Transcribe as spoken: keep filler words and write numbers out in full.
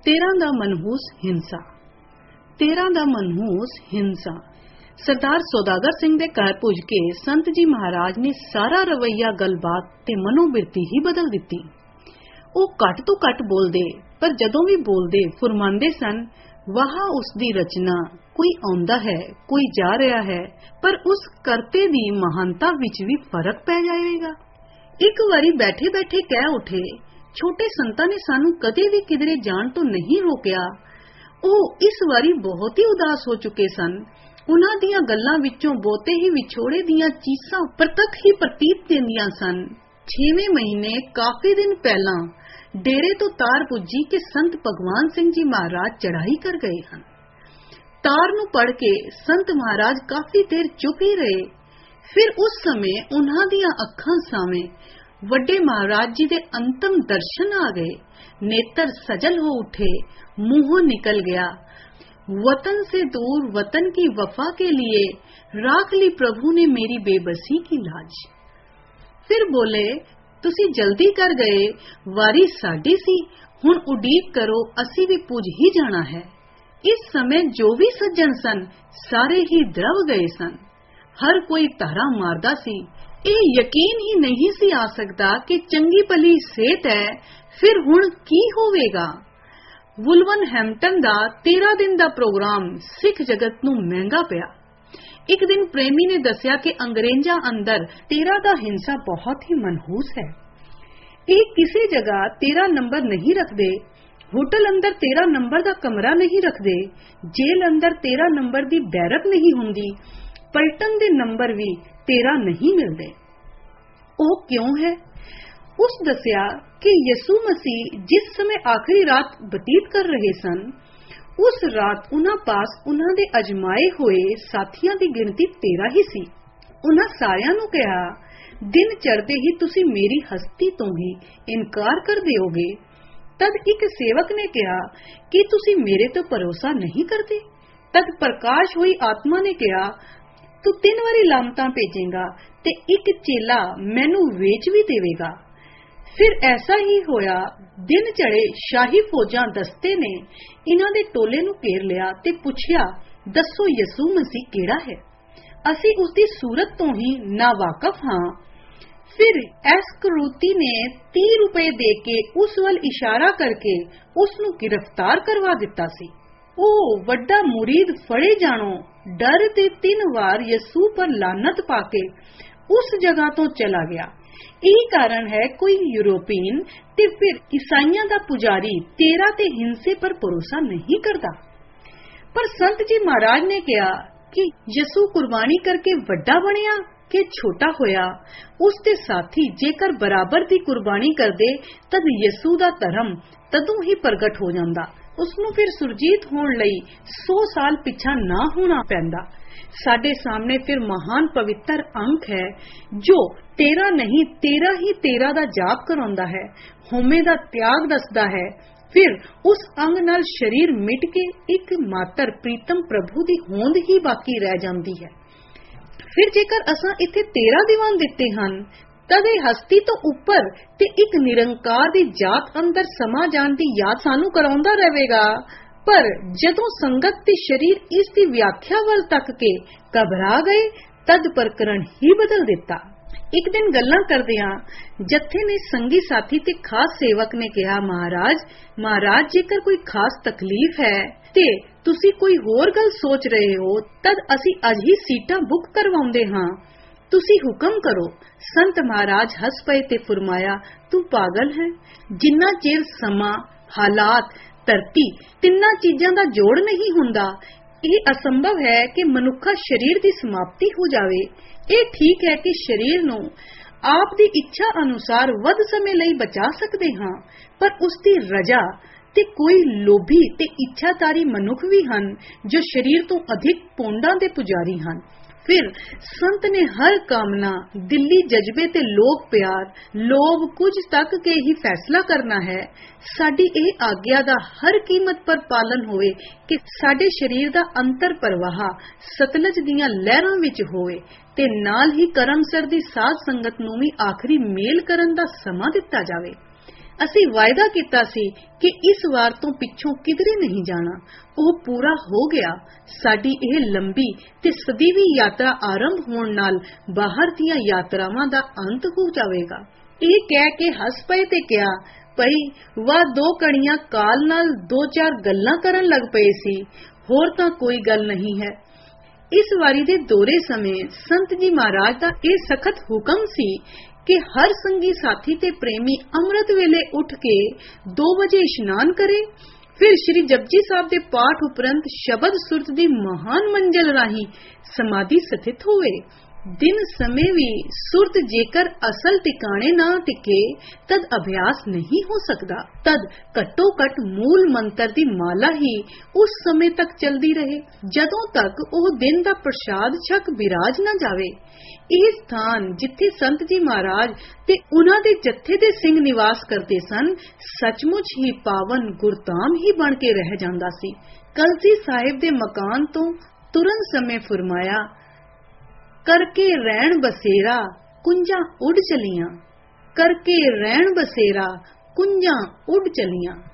तेरह दा मनहूस हिंसा। तेरह दा मनहूस हिंसा। सरदार सौदागर सिंह दे घर पुज के संत जी महाराज ने सारा रवैया गलबात ते मनोबिरती ही बदल दिती। वो घट तो घट बोलदे, पर जदों भी बोलदे फुरमांदे सन, वाह उसदी रचना, कोई आउंदा है कोई जा रहा है, पर उस करते दी महानता विच भी फर्क पै जाएगा। एक वारी बैठे बैठे कह उठे, छोटे संतां ने सानू कदे भी किधरे जाण तो नहीं रोकिया। ਉਹ इस वारी बहुत ही उदास हो चुके सन। उन्हां दीयां गल्लां विचों बहुते ही विछोड़े दीयां चीसां प्रतख ही प्रतीत देंदियां सन। छेवें महीने काफी दिन पहला डेरे तो तार पुजी कि संत भगवान सिंह जी महाराज चढ़ाई कर गए हैं। तार नूं पढ़ के संत महाराज काफी देर चुप ही रहे। फिर उस समय उन्हां दीयां अखां सामने वड्डे महाराज जी दे अंतिम दर्शन आ गए। नेत्र सजल हो उठे, मुंहों निकल गया, वतन से दूर वतन की वफा के लिए राख ली प्रभु ने मेरी बेबसी की लाज। फिर बोले, तुसी जल्दी कर गए, वारी साडी सी, हुण उडीक करो, असी भी पुज ही जाना है। इस समय जो भी सज्जन सन सारे ही द्रव गए सन। हर कोई तारा मारदा सी। ਇਹ ਯਕੀਨ ਹੀ नहीं सी आ सकता कि चंगी भली सेहत है, फिर हुण की होवेगा। वुलवरहैम्पटन दा तेरह दिन दा प्रोग्राम सिख जगत नूं महंगा पिया। एक दिन प्रेमी ने दसिया कि अंग्रेजां अंदर तेरह दा हिंसा बहुत ही मनहूस है। ਇਹ किसी जगह तेरह नंबर नहीं रखते, होटल अंदर तेरह नंबर दा कमरा नहीं रखते, जेल अंदर तेरह नंबर दी बैरक नहीं हुंदी, पलटन दे नंबर भी तेरह नहीं मिलते। ਉਹ क्यों है? उस दसिया कि यसू मसीह जिस समय आखिरी रात बतीत कर रहे सन, उस रात उन्हां पास उन्हां दे अजमाए होए साथियां दी गिनती तेरह ही सी। उन्हां सारियां नूं कहा, दिन चढ़दे ही तुसी मेरी हस्ती तो भी इनकार कर दिओगे। तद एक सेवक ने कहा कि तुसी मेरे तो भरोसा नहीं करते। तद प्रकाश हुई आत्मा ने कहा, तू तीन वारी लामतां भेजेगा ते एक चेला मैनू वेच भी देवेगा। फिर ऐसा ही होया। दिन चढ़े शाही फौजां दस्ते ने इन्हां दे टोले नूं घेर लिया ते पुछया, दसो यसू मसीह केड़ा है? असी उसदी सूरत तो ही नावाकफ हां। फिर एस्करूती ने तीह रुपए दे के उस वल इशारा करके उसनूं गिरफ्तार करवा दिता सी। ओ वड्डा मुरीद फड़े जानो डर ते तीन वार यसू पर लानत पाके उस जगह तो चला गया। यही कारण है कोई यूरोपियन ते फिर ईसाइयां दा पुजारी तेरा ते हिंसे पर भरोसा नहीं करता। पर संत जी महाराज ने कहा कि यसू कुर्बानी करके वड्डा बनिया कि छोटा होया। उसके साथी जेकर बराबर दी कुर्बानी कर दे तद यसू दा धर्म तदों ही प्रगट हो जांदा। उसनूं फिर सुरजीत होण लई सौ साल पिछा ना होना पैंदा। साडे सामने फिर महान पवित्र अंक है जो तेरा नहीं तेरा ही तेरा दा जाप कराउंदा है, होमे दा त्याग दसदा है। फिर उस अंग नाल शरीर मिट के एक मात्र प्रीतम प्रभु दी होंद ही बाकी रह जांदी है। फिर जेकर असां इत्थे तेरह दीवान दिते हन, तद ਇਹ हस्ती तो उपर ते एक निरंकार दी जात अंदर समा जाण दी याद सानू कराउंदा रहेगा। पर जदों संगत ते शरीर इस दी व्याख्या वल तक के घबरा गए, तद प्रकरण ही बदल दिता। एक दिन गल्लां करदियां जत्थे ने संगी साथी ते खास सेवक ने कहा, महाराज महाराज जेकर कोई खास तकलीफ है ते तुसी कोई होर गल सोच रहे हो, तद असी अज ही सीटां बुक करवाउंदे हां, तुसी हुक्म करो। संत महाराज हस पए ते फरमाया, तू पागल है? जिन्ना चिर समा हालात धरती तिन्ना चीजां दा जोड़ नहीं हुंदा, यह असंभव है कि मनुखा शरीर की समाप्ति हो जावे। ये ठीक है कि शरीर नूं आप दी इच्छा अनुसार वध समय लई बचा सकते हां, पर उसकी रजा ते कोई लोभी ते इच्छाधारी मनुख भी हन जो शरीर तो अधिक पोंडां दे पुजारी हन। फिर संत ने हर कामना, दिली जज्बे ते लोक प्यार, लोभ कुछ तक के ही फैसला करना है। साडी यह आग्ञा दा हर कीमत पर पालन होए कि साडे शरीर दा अंतर प्रवाह सतलज दियां लहरां विच होए ते नाल ही करमसर दी साध संगत नूं भी आखिरी मेल करन दा समा दिता जावे। ਅਸੀਂ ਵਾਅਦਾ ਕੀਤਾ ਸੀ ਕਿ ਇਸ ਵਾਰ ਤੋਂ ਪਿੱਛੋਂ ਕਿਧਰੇ ਨਹੀਂ ਜਾਣਾ। ਉਹ ਪੂਰਾ ਹੋ ਗਿਆ। ਸਾਡੀ ਇਹ ਲੰਬੀ ਤੇ ਸਦੀਵੀ ਯਾਤਰਾ ਆਰੰਭ ਹੋਣ ਨਾਲ ਬਾਹਰ ਦੀਆਂ ਯਾਤਰਾਵਾਂ ਦਾ ਅੰਤ ਹੋ ਜਾਵੇਗਾ। ਇਹ ਕਹਿ ਕੇ ਹੱਸ ਪਏ ਤੇ ਕਿਹਾ, ਭਈ ਵਾਹ ਦੋ ਕਣੀਆਂ ਕਾਲ ਨਾਲ ਦੋ ਚਾਰ ਗੱਲਾਂ ਕਰਨ ਲੱਗ ਪਏ ਸੀ, ਹੋਰ ਤਾਂ ਕੋਈ ਗੱਲ ਨਹੀਂ ਹੈ। ਇਸ ਵਾਰੀ ਦੇ ਦੌਰੇ ਸਮੇਂ ਸੰਤ ਜੀ ਮਹਾਰਾਜ ਦਾ ਇਹ ਸਖਤ ਹੁਕਮ ਸੀ ਕਿ ਹਰ ਸੰਗੀ ਸਾਥੀ ਤੇ ਪ੍ਰੇਮੀ ਅੰਮ੍ਰਿਤ ਵੇਲੇ ਉੱਠ ਕੇ ਦੋ ਵਜੇ ਇਸ਼ਨਾਨ ਕਰੇ, ਫਿਰ ਸ਼੍ਰੀ ਜਪਜੀ ਸਾਹਿਬ ਦੇ ਪਾਠ ਉਪਰੰਤ ਸ਼ਬਦ ਸੁਰਤ ਦੀ ਮਹਾਨ ਮੰਜ਼ਲ ਰਾਹੀਂ ਸਮਾਧੀ ਸਥਿਤ ਹੋਵੇ। ਦਿਨ ਸਮੇਂ ਵੀ ਸੁਰਤ ਜੇਕਰ ਅਸਲ ਟਿਕਾਣੇ ਨਾ ਟਿਕੇ ਤਦ ਅਭਿਆਸ ਨਹੀਂ ਹੋ ਸਕਦਾ। ਤਦ ਘੱਟੋ ਘੱਟ ਮੂਲ ਮੰਤਰ ਦੀ ਮਾਲਾ ਹੀ ਉਸ ਸਮੇਂ ਤੱਕ ਚਲਦੀ ਰਹੇ ਜਦੋਂ ਤੱਕ ਉਹ ਦਿਨ ਦਾ ਪ੍ਰਸ਼ਾਦ ਛਕ ਵਿਰਾਜ ਨਾ ਜਾਵੇ। ਇਹ ਸਥਾਨ ਜਿੱਥੇ ਸੰਤ ਜੀ ਮਹਾਰਾਜ ਤੇ ਉਹਨਾਂ ਦੇ ਜੱਥੇ ਦੇ ਸਿੰਘ ਨਿਵਾਸ ਕਰਦੇ ਸਨ, ਸੱਚਮੁੱਚ ਹੀ ਪਾਵਨ ਗੁਰਧਾਮ ਹੀ ਬਣ ਕੇ ਰਹਿ ਜਾਂਦਾ ਸੀ। ਕਲਸੀ ਸਾਹਿਬ ਦੇ ਮਕਾਨ ਤੋਂ ਤੁਰਨ ਸਮੇਂ ਫਰਮਾਇਆ, करके रैन बसेरा कुंजा उड़ चलियां, करके रैन बसेरा कुंजा उड़ चलियां।